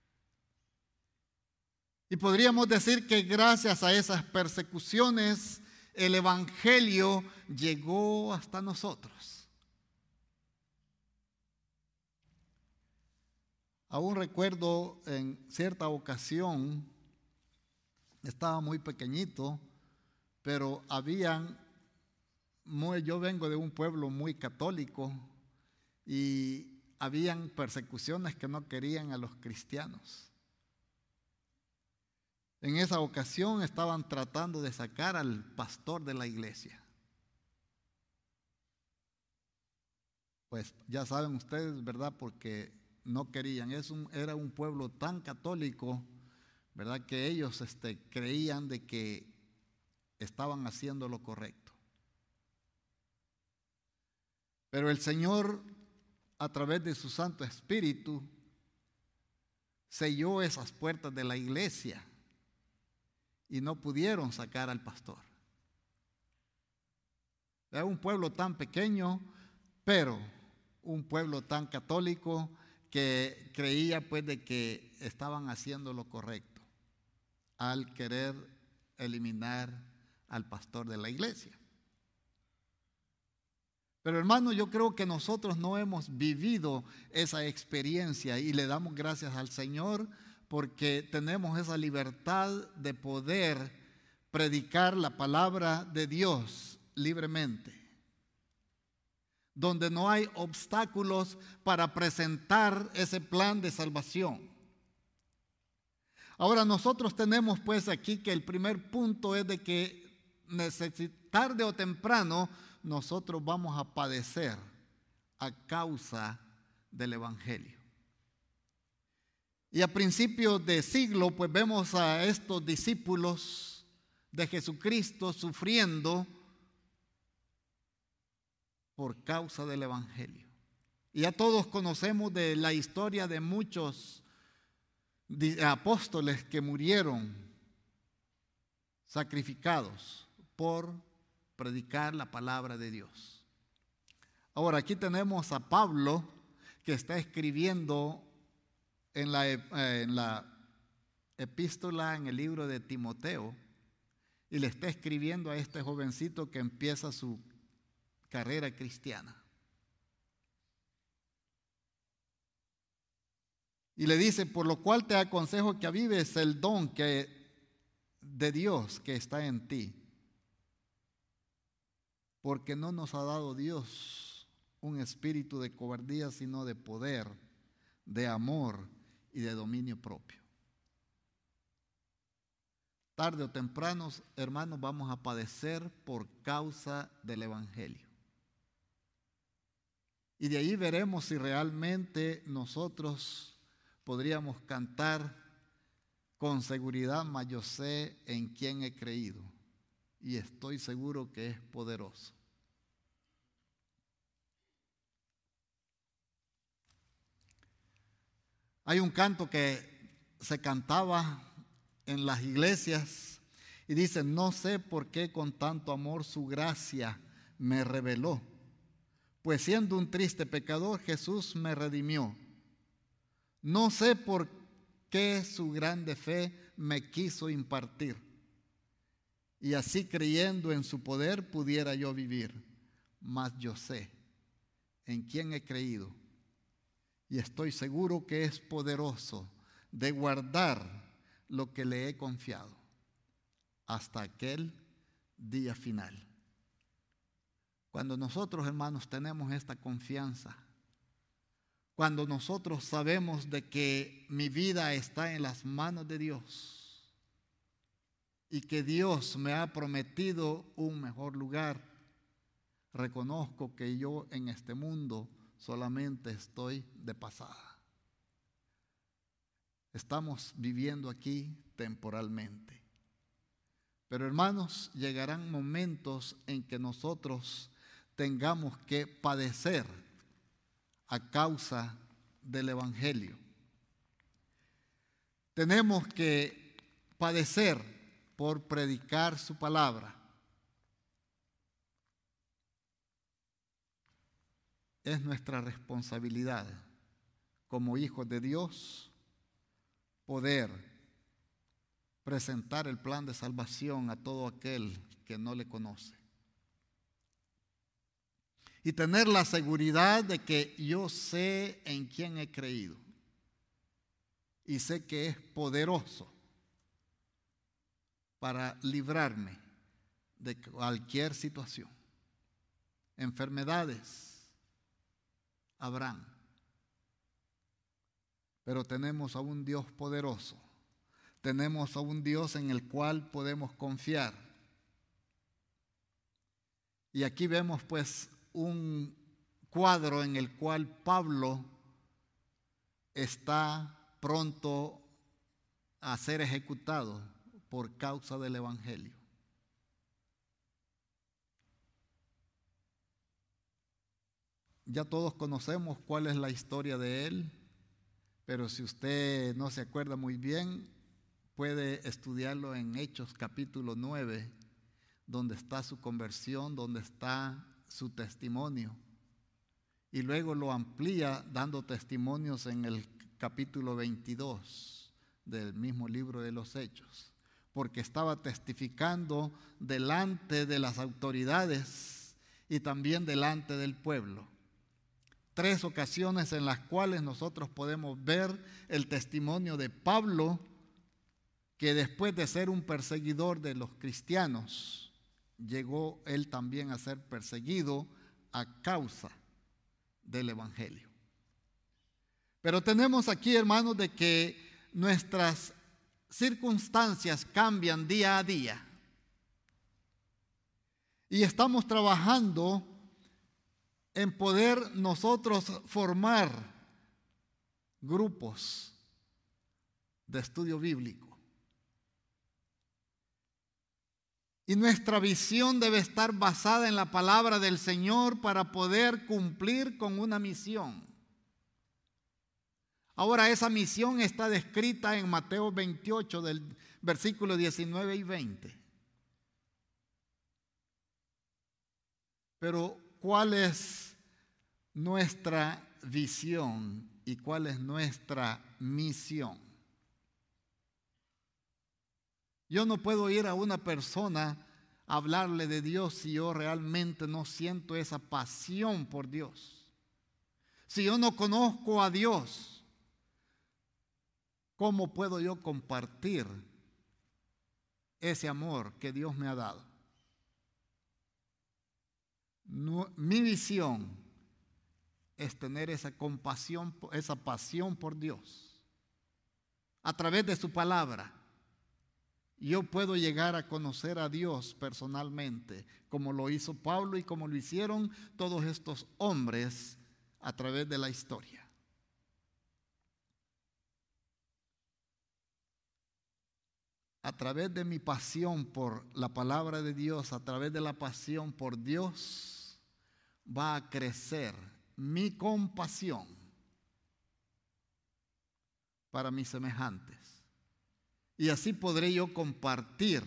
Y podríamos decir que gracias a esas persecuciones el evangelio llegó hasta nosotros. Aún recuerdo en cierta ocasión, estaba muy pequeñito, pero habían, muy, yo vengo de un pueblo muy católico y habían persecuciones que no querían a los cristianos. En esa ocasión estaban tratando de sacar al pastor de la iglesia. Pues ya saben ustedes, ¿verdad? Porque no querían. Es un, era un pueblo tan católico, ¿verdad? Que ellos este, creían de que estaban haciendo lo correcto. Pero el Señor, a través de su Santo Espíritu, selló esas puertas de la iglesia y no pudieron sacar al pastor. Era un pueblo tan pequeño, pero un pueblo tan católico que creía pues de que estaban haciendo lo correcto al querer eliminar al pastor de la iglesia. Pero hermano, yo creo que nosotros no hemos vivido esa experiencia y le damos gracias al Señor porque tenemos esa libertad de poder predicar la palabra de Dios libremente, donde no hay obstáculos para presentar ese plan de salvación. Ahora nosotros tenemos pues aquí que el primer punto es de que tarde o temprano nosotros vamos a padecer a causa del evangelio. Y a principios de siglo pues vemos a estos discípulos de Jesucristo sufriendo por causa del evangelio. Y ya todos conocemos de la historia de muchos apóstoles que murieron sacrificados por predicar la palabra de Dios. Ahora aquí tenemos a Pablo que está escribiendo en la, en la epístola, en el libro de Timoteo, y le está escribiendo a este jovencito que empieza su carrera cristiana. Y le dice: por lo cual te aconsejo que avives el don que, de Dios que está en ti, porque no nos ha dado Dios un espíritu de cobardía, sino de poder, de amor y de dominio propio. Tarde o temprano, hermanos, vamos a padecer por causa del evangelio. Y de ahí veremos si realmente nosotros podríamos cantar con seguridad: mas yo sé en quién he creído y estoy seguro que es poderoso. Hay un canto que se cantaba en las iglesias y dice: no sé por qué con tanto amor su gracia me reveló, pues siendo un triste pecador Jesús me redimió. No sé por qué su grande fe me quiso impartir, y así creyendo en su poder pudiera yo vivir. Mas yo sé en quién he creído y estoy seguro que es poderoso de guardar lo que le he confiado hasta aquel día final. Cuando nosotros, hermanos, tenemos esta confianza, cuando nosotros sabemos de que mi vida está en las manos de Dios, y que Dios me ha prometido un mejor lugar, reconozco que yo en este mundo solamente estoy de pasada. Estamos viviendo aquí temporalmente. Pero hermanos, llegarán momentos en que nosotros tengamos que padecer a causa del Evangelio. Tenemos que padecer por predicar su palabra. Es nuestra responsabilidad como hijos de Dios poder presentar el plan de salvación a todo aquel que no le conoce. Y tener la seguridad de que yo sé en quién he creído. Y sé que es poderoso para librarme de cualquier situación. Enfermedades habrán. Pero tenemos a un Dios poderoso. Tenemos a un Dios en el cual podemos confiar. Y aquí vemos pues un cuadro en el cual Pablo está pronto a ser ejecutado por causa del Evangelio. Ya todos conocemos cuál es la historia de él, pero si usted no se acuerda muy bien, puede estudiarlo en Hechos capítulo nueve, donde está su conversión, donde está su testimonio. Y luego lo amplía dando testimonios en el capítulo veintidós del mismo libro de los Hechos, porque estaba testificando delante de las autoridades y también delante del pueblo. Tres ocasiones en las cuales nosotros podemos ver el testimonio de Pablo, que después de ser un perseguidor de los cristianos, llegó él también a ser perseguido a causa del Evangelio. Pero tenemos aquí, hermanos, de que nuestras circunstancias cambian día a día. Y estamos trabajando en poder nosotros formar grupos de estudio bíblico. Y nuestra visión debe estar basada en la palabra del Señor para poder cumplir con una misión. Ahora esa misión está descrita en Mateo veintiocho, del versículo diecinueve y veinte. Pero ¿cuál es nuestra visión y cuál es nuestra misión? Yo no puedo ir a una persona a hablarle de Dios si yo realmente no siento esa pasión por Dios. Si yo no conozco a Dios, ¿cómo puedo yo compartir ese amor que Dios me ha dado? No, mi visión es tener esa compasión, esa pasión por Dios. A través de su palabra, yo puedo llegar a conocer a Dios personalmente, como lo hizo Pablo y como lo hicieron todos estos hombres a través de la historia. A través de mi pasión por la palabra de Dios, a través de la pasión por Dios, va a crecer mi compasión para mis semejantes. Y así podré yo compartir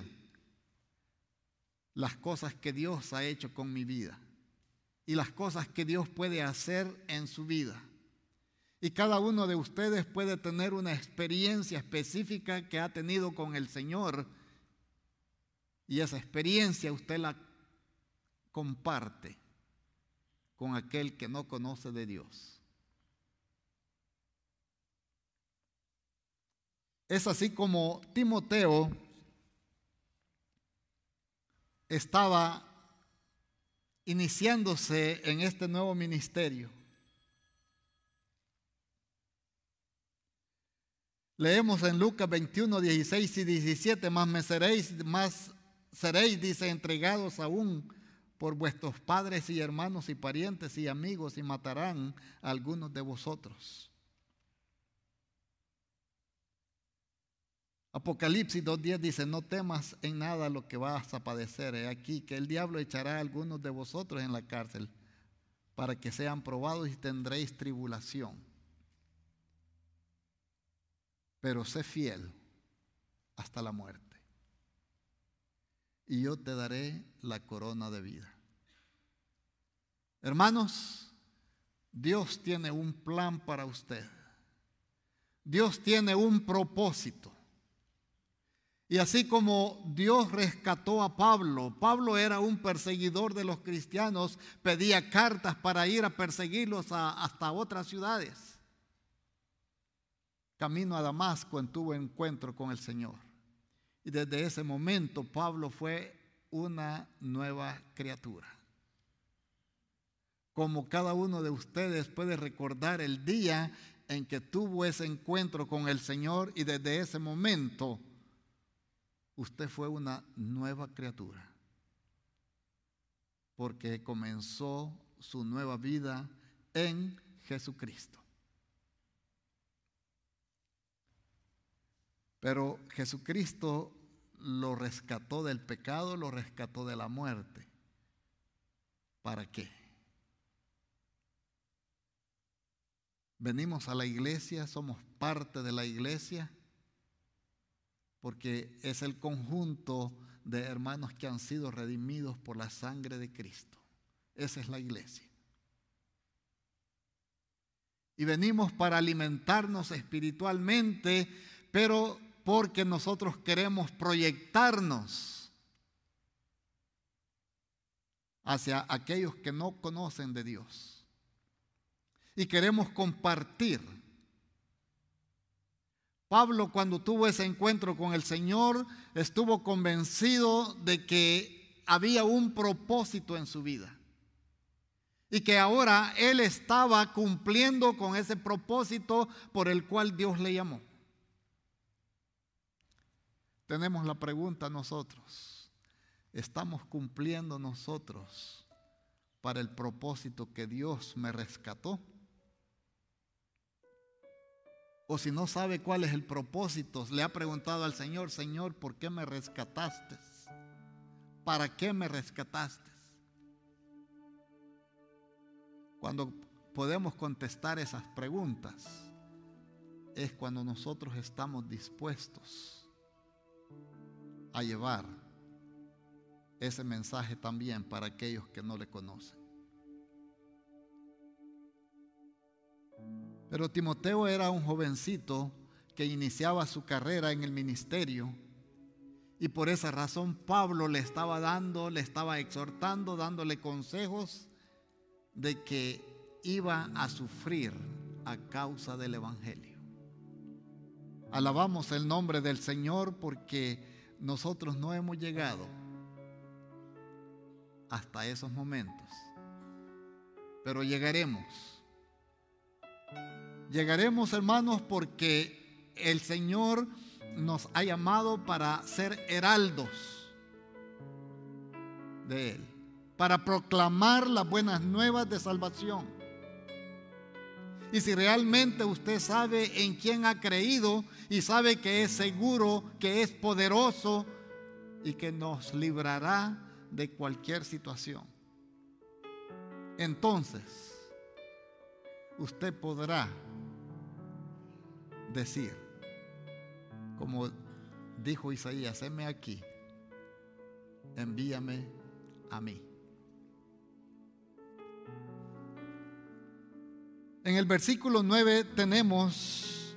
las cosas que Dios ha hecho con mi vida y las cosas que Dios puede hacer en su vida. Y cada uno de ustedes puede tener una experiencia específica que ha tenido con el Señor, y esa experiencia usted la comparte con aquel que no conoce de Dios. Es así como Timoteo estaba iniciándose en este nuevo ministerio. Leemos en Lucas veintiuno, dieciséis y diecisiete, más me seréis, más seréis, dice, entregados aún por vuestros padres y hermanos y parientes y amigos, y matarán a algunos de vosotros. Apocalipsis dos diez dice, no temas en nada lo que vas a padecer. He aquí que el diablo echará a algunos de vosotros en la cárcel para que sean probados y tendréis tribulación. Pero sé fiel hasta la muerte, y yo te daré la corona de vida. Hermanos, Dios tiene un plan para usted. Dios tiene un propósito. Y así como Dios rescató a Pablo, Pablo era un perseguidor de los cristianos, pedía cartas para ir a perseguirlos a, hasta otras ciudades. Camino a Damasco tuvo encuentro con el Señor. Y desde ese momento Pablo fue una nueva criatura. Como cada uno de ustedes puede recordar el día en que tuvo ese encuentro con el Señor, y desde ese momento usted fue una nueva criatura, porque comenzó su nueva vida en Jesucristo. Pero Jesucristo lo rescató del pecado, lo rescató de la muerte. ¿Para qué? Venimos a la iglesia, somos parte de la iglesia, porque es el conjunto de hermanos que han sido redimidos por la sangre de Cristo. Esa es la iglesia. Y venimos para alimentarnos espiritualmente, pero porque nosotros queremos proyectarnos hacia aquellos que no conocen de Dios. Y queremos compartir. Pablo, cuando tuvo ese encuentro con el Señor, estuvo convencido de que había un propósito en su vida y que ahora él estaba cumpliendo con ese propósito por el cual Dios le llamó. Tenemos la pregunta nosotros: ¿estamos cumpliendo nosotros para el propósito que Dios me rescató? O si no sabe cuál es el propósito, le ha preguntado al Señor: Señor, ¿por qué me rescataste? ¿Para qué me rescataste? Cuando podemos contestar esas preguntas es cuando nosotros estamos dispuestos a llevar ese mensaje también para aquellos que no le conocen. Pero Timoteo era un jovencito que iniciaba su carrera en el ministerio, y por esa razón Pablo le estaba dando, le estaba exhortando, dándole consejos de que iba a sufrir a causa del evangelio. Alabamos el nombre del Señor, porque nosotros no hemos llegado hasta esos momentos, pero llegaremos. Llegaremos, hermanos, porque el Señor nos ha llamado para ser heraldos de Él, para proclamar las buenas nuevas de salvación. Y si realmente usted sabe en quién ha creído y sabe que es seguro, que es poderoso y que nos librará de cualquier situación, entonces usted podrá decir, como dijo Isaías: heme aquí, envíame a mí. En el versículo nueve tenemos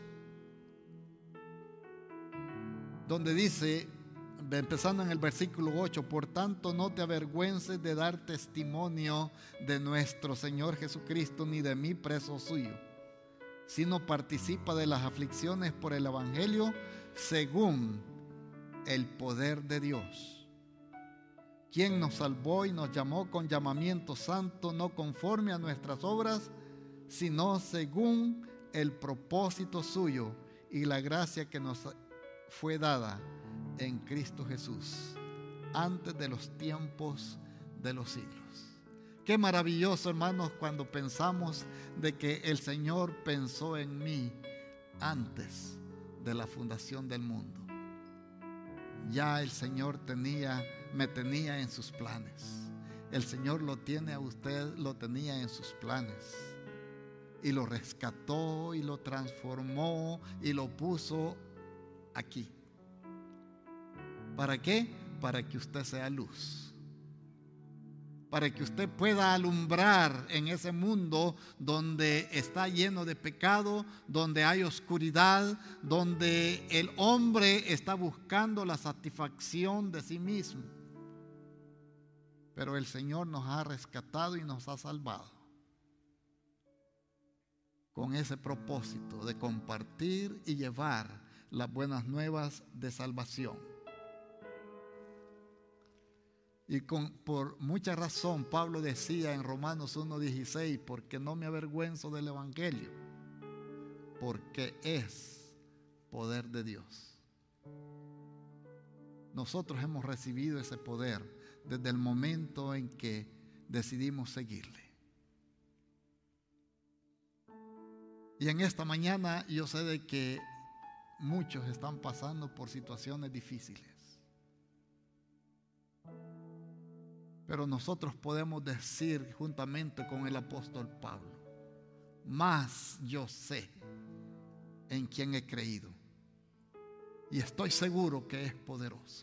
donde dice, empezando en el versículo ocho: por tanto, no te avergüences de dar testimonio de nuestro Señor Jesucristo, ni de mí, preso suyo, sino participa de las aflicciones por el evangelio según el poder de Dios, quien nos salvó y nos llamó con llamamiento santo, no conforme a nuestras obras, sino según el propósito suyo y la gracia que nos fue dada en Cristo Jesús antes de los tiempos de los siglos. Qué maravilloso, hermanos, cuando pensamos de que el Señor pensó en mí antes de la fundación del mundo. Ya el Señor tenía, me tenía en sus planes. El Señor lo tiene a usted, lo tenía en sus planes. Y lo rescató y lo transformó y lo puso aquí. ¿Para qué? Para que usted sea luz. Para que usted pueda alumbrar en ese mundo donde está lleno de pecado, donde hay oscuridad, donde el hombre está buscando la satisfacción de sí mismo. Pero el Señor nos ha rescatado y nos ha salvado con ese propósito de compartir y llevar las buenas nuevas de salvación. Y con, por mucha razón Pablo decía en Romanos uno dieciséis, porque no me avergüenzo del evangelio, porque es poder de Dios. Nosotros hemos recibido ese poder desde el momento en que decidimos seguirle. Y en esta mañana yo sé de que muchos están pasando por situaciones difíciles. Pero nosotros podemos decir juntamente con el apóstol Pablo, más yo sé en quien he creído y estoy seguro que es poderoso.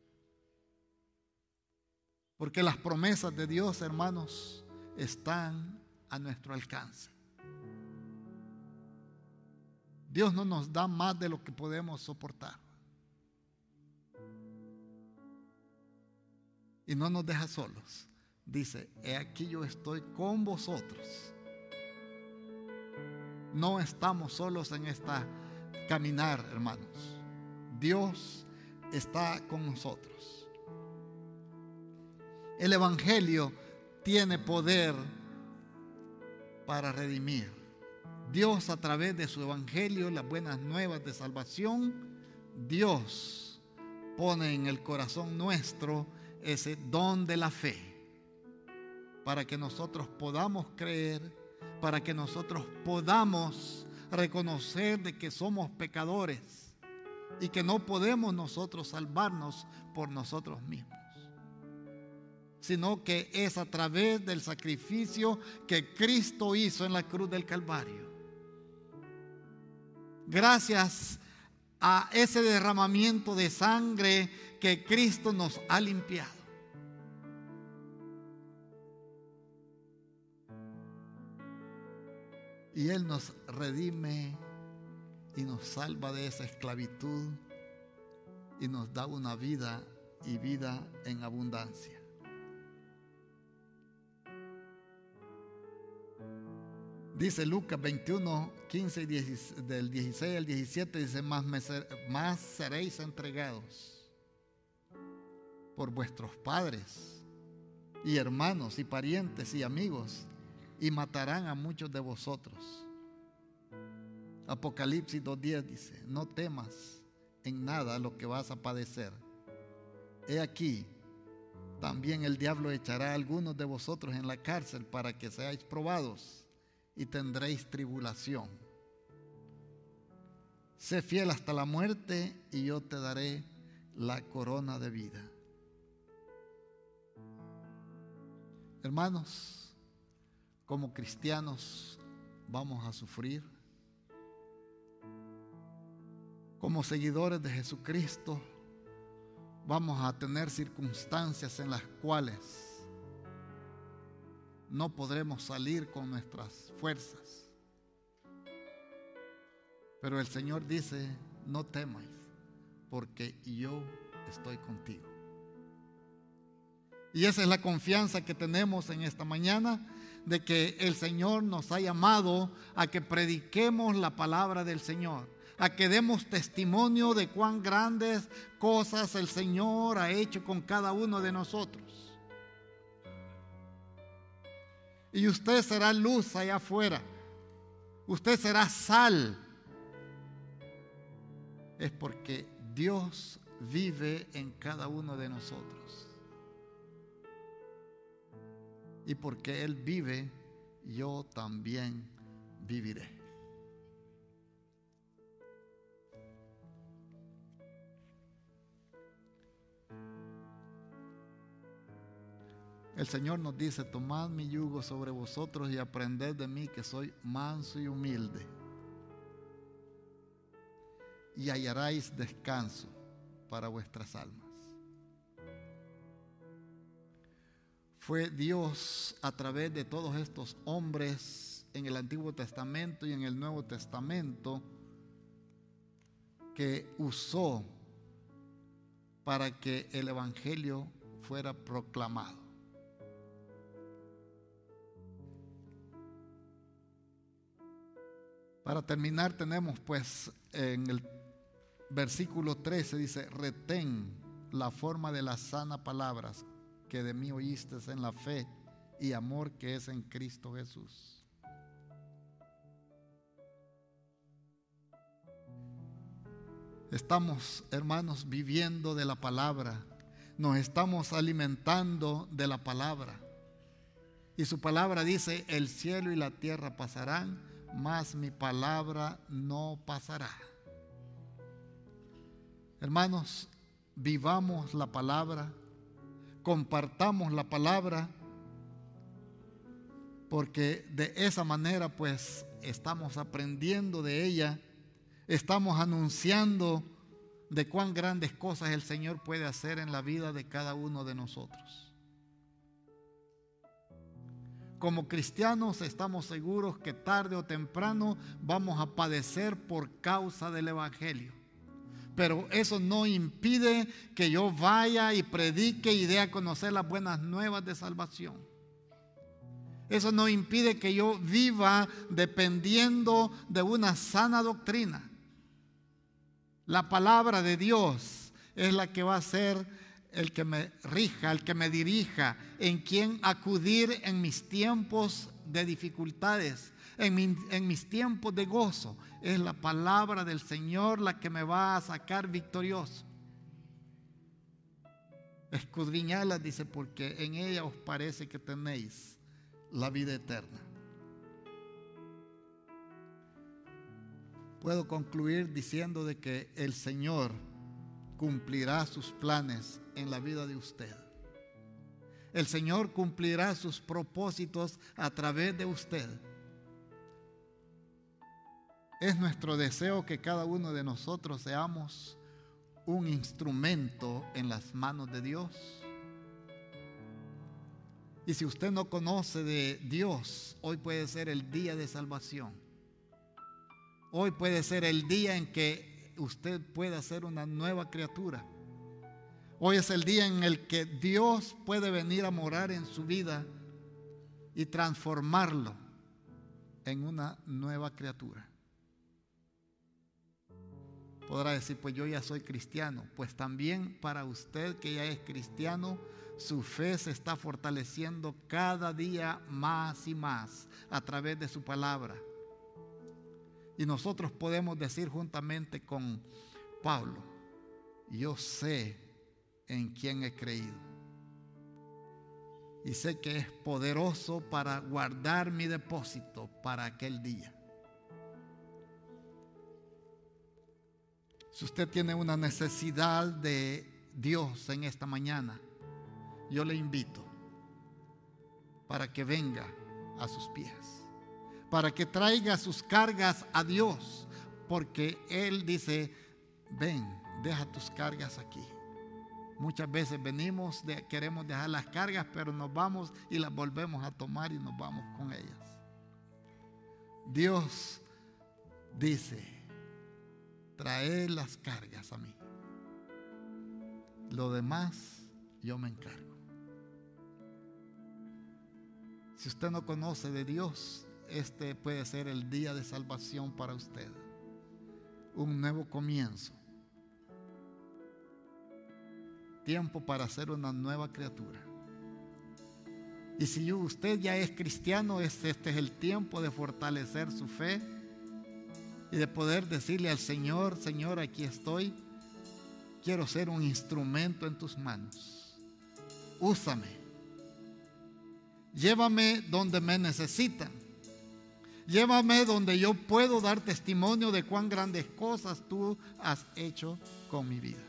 Porque las promesas de Dios, hermanos, están a nuestro alcance. Dios no nos da más de lo que podemos soportar. Y no nos deja solos. Dice, he aquí yo estoy con vosotros. No estamos solos en esta caminar, hermanos. Dios está con nosotros. El evangelio tiene poder para redimir. Dios, a través de su evangelio, las buenas nuevas de salvación, Dios pone en el corazón nuestro ese don de la fe, para que nosotros podamos creer, para que nosotros podamos reconocer de que somos pecadores y que no podemos nosotros salvarnos por nosotros mismos, sino que es a través del sacrificio que Cristo hizo en la cruz del Calvario. Gracias a ese derramamiento de sangre que Cristo nos ha limpiado. Y Él nos redime y nos salva de esa esclavitud y nos da una vida y vida en abundancia. Dice Lucas veintiuno, quince y dieciséis, del dieciséis al diecisiete, dice, más, me ser, más seréis entregados por vuestros padres y hermanos y parientes y amigos, y matarán a muchos de vosotros. Apocalipsis dos diez dice, no temas en nada lo que vas a padecer. He aquí, también el diablo echará a algunos de vosotros en la cárcel para que seáis probados y tendréis tribulación. Sé fiel hasta la muerte y yo te daré la corona de vida. Hermanos, como cristianos vamos a sufrir. Como seguidores de Jesucristo vamos a tener circunstancias en las cuales no podremos salir con nuestras fuerzas. Pero el Señor dice, no temáis, porque yo estoy contigo. Y esa es la confianza que tenemos en esta mañana, de que el Señor nos ha llamado a que prediquemos la palabra del Señor, a que demos testimonio de cuán grandes cosas el Señor ha hecho con cada uno de nosotros. Y usted será luz allá afuera. Usted será sal. es porque Dios vive en cada uno de nosotros. Y porque Él vive, yo también viviré. El Señor nos dice: tomad mi yugo sobre vosotros y aprended de mí, que soy manso y humilde, y hallaréis descanso para vuestras almas. Fue Dios, a través de todos estos hombres en el Antiguo Testamento y en el Nuevo Testamento, que usó para que el Evangelio fuera proclamado. Para terminar, tenemos pues en el versículo trece, dice: retén la forma de las sanas palabras que de mí oíste en la fe y amor que es en Cristo Jesús. Estamos, hermanos, viviendo de la palabra, nos estamos alimentando de la palabra. Y su palabra dice: el cielo y la tierra pasarán, mas mi palabra no pasará. Hermanos, vivamos la palabra, compartamos la palabra, porque de esa manera pues estamos aprendiendo de ella, estamos anunciando de cuán grandes cosas el Señor puede hacer en la vida de cada uno de nosotros. Como cristianos estamos seguros que tarde o temprano vamos a padecer por causa del Evangelio. Pero eso no impide que yo vaya y predique y dé a conocer las buenas nuevas de salvación. Eso no impide que yo viva dependiendo de una sana doctrina. La palabra de Dios es la que va a ser el que me rija, el que me dirija, en quien acudir en mis tiempos de dificultades, en, mi, en mis tiempos de gozo. Es la palabra del Señor la que me va a sacar victorioso. Escudriñadla, dice, porque en ella os parece que tenéis la vida eterna. Puedo concluir diciendo de que el Señor cumplirá sus planes en la vida de usted. El Señor cumplirá sus propósitos a través de usted. Es nuestro deseo que cada uno de nosotros seamos un instrumento en las manos de Dios. Y si usted no conoce de Dios, hoy puede ser el día de salvación. Hoy puede ser el día en que usted pueda ser una nueva criatura. Hoy es el día en el que Dios puede venir a morar en su vida y transformarlo en una nueva criatura. Podrá decir: pues yo ya soy cristiano. Pues también para usted que ya es cristiano, su fe se está fortaleciendo cada día más y más a través de su palabra. Y nosotros podemos decir juntamente con Pablo: yo sé en quién he creído y sé que es poderoso para guardar mi depósito para aquel día. Si usted tiene una necesidad de Dios en esta mañana, yo le invito para que venga a sus pies, para que traiga sus cargas a Dios, porque Él dice: ven, deja tus cargas aquí. Muchas veces venimos, de, queremos dejar las cargas, pero nos vamos y las volvemos a tomar y nos vamos con ellas. Dios dice: traed las cargas a mí, lo demás yo me encargo. Si usted no conoce de Dios, este puede ser el día de salvación para usted, un nuevo comienzo, tiempo para ser una nueva criatura. Y si usted ya es cristiano, este es el tiempo de fortalecer su fe y de poder decirle al Señor: Señor, aquí estoy, quiero ser un instrumento en tus manos, úsame, llévame donde me necesitan, llévame donde yo puedo dar testimonio de cuán grandes cosas tú has hecho con mi vida.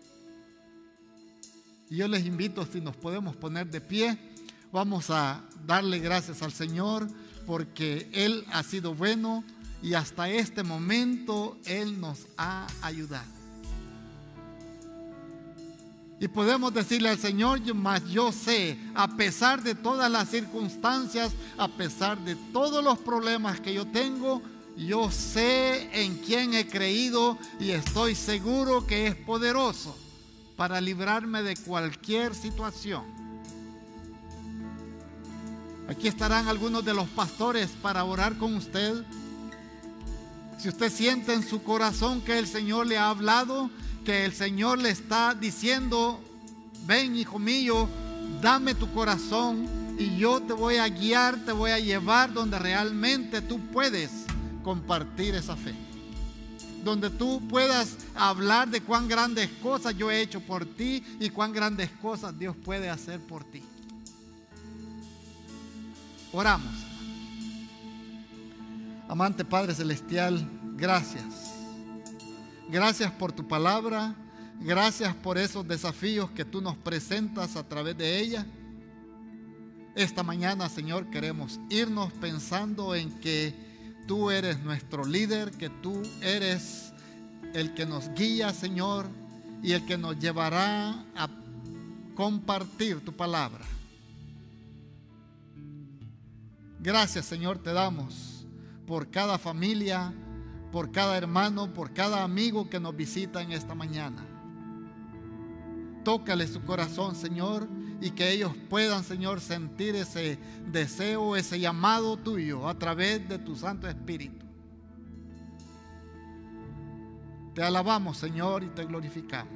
Y yo les invito, si nos podemos poner de pie, vamos a darle gracias al Señor porque Él ha sido bueno y hasta este momento Él nos ha ayudado. Y podemos decirle al Señor: mas yo sé, a pesar de todas las circunstancias, a pesar de todos los problemas que yo tengo, yo sé en quién he creído y estoy seguro que es poderoso para librarme de cualquier situación. Aquí estarán algunos de los pastores para orar con usted. Si usted siente en su corazón que el Señor le ha hablado, que el Señor le está diciendo: ven, hijo mío, dame tu corazón y yo te voy a guiar, te voy a llevar donde realmente tú puedes compartir esa fe, donde tú puedas hablar de cuán grandes cosas yo he hecho por ti y cuán grandes cosas Dios puede hacer por ti. Oramos. Amante Padre Celestial, gracias. Gracias por tu palabra. Gracias por esos desafíos que tú nos presentas a través de ella. Esta mañana, Señor, queremos irnos pensando en que tú eres nuestro líder, que tú eres el que nos guía, Señor, y el que nos llevará a compartir tu palabra. Gracias, Señor, te damos por cada familia, por cada hermano, por cada amigo que nos visita en esta mañana. Tócale su corazón, Señor, y que ellos puedan, Señor, sentir ese deseo, ese llamado tuyo a través de tu Santo Espíritu. Te alabamos, Señor, y te glorificamos,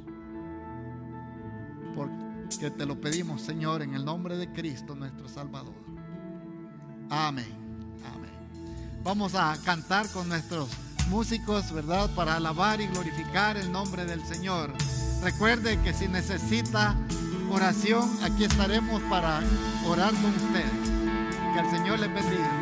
porque te lo pedimos, Señor, en el nombre de Cristo, nuestro Salvador. Amén. Amén. Vamos a cantar con nuestros músicos, ¿verdad?, para alabar y glorificar el nombre del Señor. Recuerde que si necesita oración, aquí estaremos para orar con ustedes. Que el Señor les bendiga.